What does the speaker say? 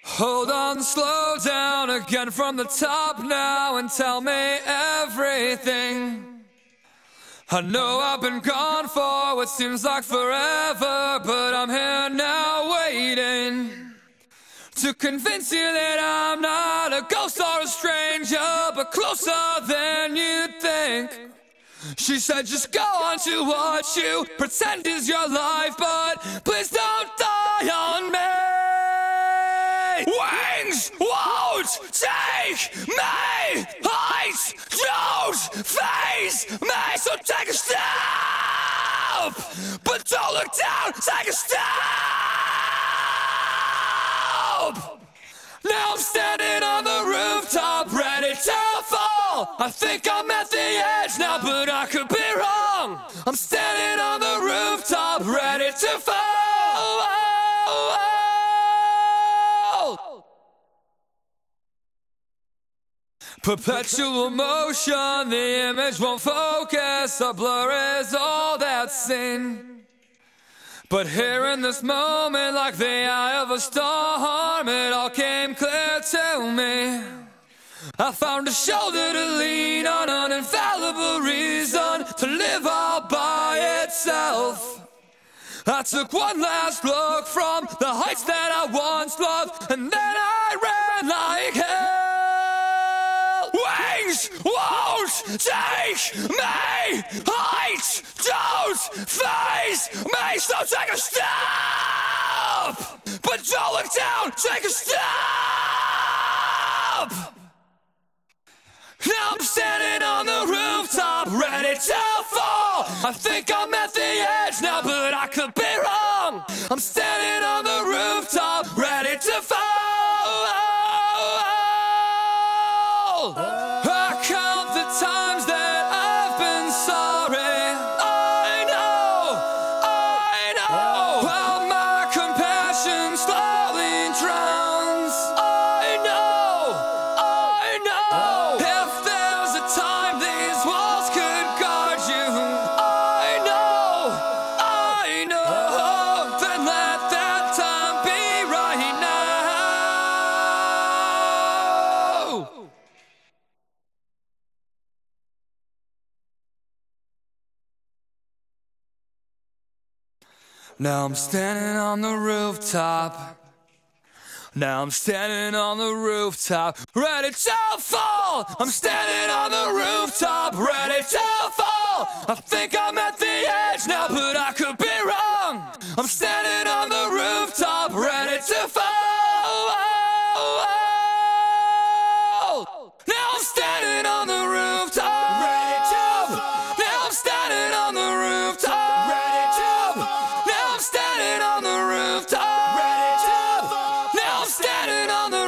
Hold on, slow down again from the top now and tell me everything. I know I've been gone for what seems like forever, but I'm here now waiting to convince you that I'm not a ghost or a stranger, but closer than you'd think. She said just go on to what you pretend is your life, but please don't die on me. Wings won't take me, heights don't faze me, so take a step, but don't look down, take a step. Now I'm standing on the rooftop, ready to fall. I think I'm at the edge now, but I could be wrong. I'm standing on the rooftop, ready to fall. Perpetual motion, the image won't focus. A blur is all that's seen. But here in this moment, like the eye of a storm, it all came clear to me. I found a shoulder to lean on, an infallible reason to live all by itself. I took one last look from the heights that I once loved, and then I ran like hell. Wings won't take me, heights don't faze me, so take a step, but don't look down, take a step. Now I'm standing on the rooftop, ready to fall. I think I'm at the edge now, but I could be wrong. I'm standing on the rooftop, ready to fall. I count the times that I've been sorry. I know, while my compassion slowly drowns. I know, if there's a time these walls could guard you. I know, then let that time be right now. Now I'm standing on the rooftop. Now I'm standing on the rooftop, ready to fall. I'm standing on the rooftop, ready to fall. I think I'm at the edge now, but I could be wrong. I'm standing on the rooftop, ready to fall. Now I'm standing on the rooftop, ready to fall. Now I'm standing on the rooftop, ready to fall. Now I'm standing on the rooftop, ready to fall. Now I'm standing on the